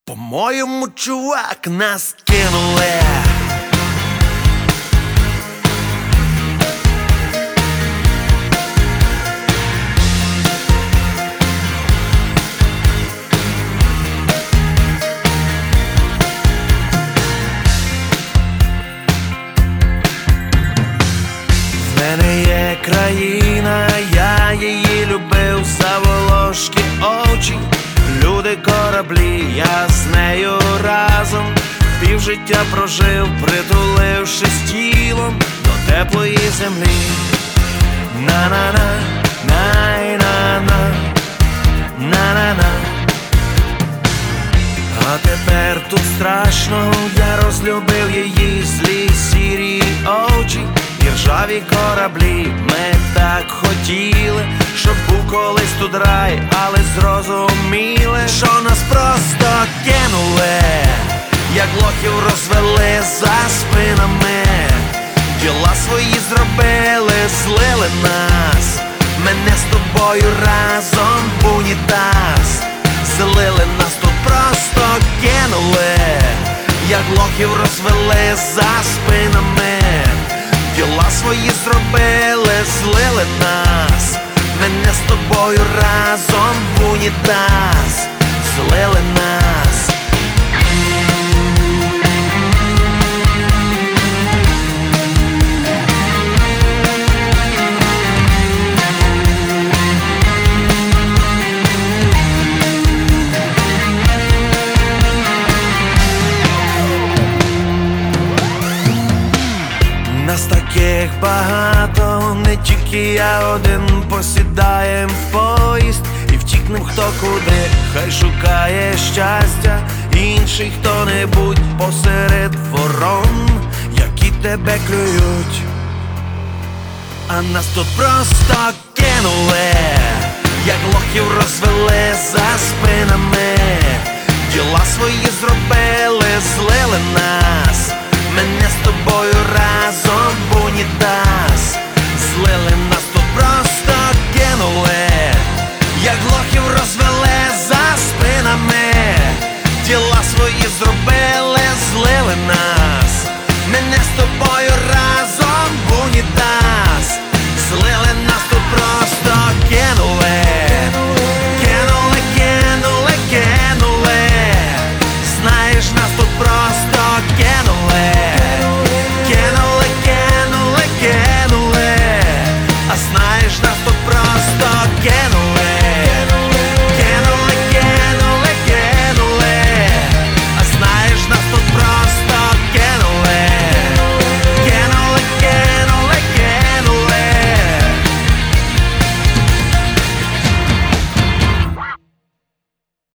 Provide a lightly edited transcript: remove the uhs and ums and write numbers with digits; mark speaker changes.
Speaker 1: По-моєму, чувак, нас кинули. В мене є країна, я її любив, заволошки очі, люди, кораблі, я з нею разом півжиття прожив, притулившись тілом до теплої землі. На-на-на, най-на-на, на-на-на. А тепер тут страшно, я розлюбив її злі сірі очі і ржаві кораблі. Ми так хотіли, щоб був колись тут рай, але зрозуміли, що нас просто кинули, як лохів розвели за спинами. Діла свої зробили, злили нас, мене з тобою разом в унітаз. Злили нас, тут просто кинули, як лохів розвели за спинами. Діла свої зробили, злили нас, мене з тобою разом в унітаз. Злили нас. Нас таких багато, не тільки я один. Посідаєм в поїзд і втікнем хто куди. Хай шукає щастя інший хто-небудь посеред ворон, які тебе клюють. А нас тут просто кинули, як лохів розвели за спинами. Діла свої зробили, злили нас, мене з тобою разом в унітаз. Злили нас, тут просто кинули, як лохів розвели за спинами. Діла свої зробили, злили нас, мене з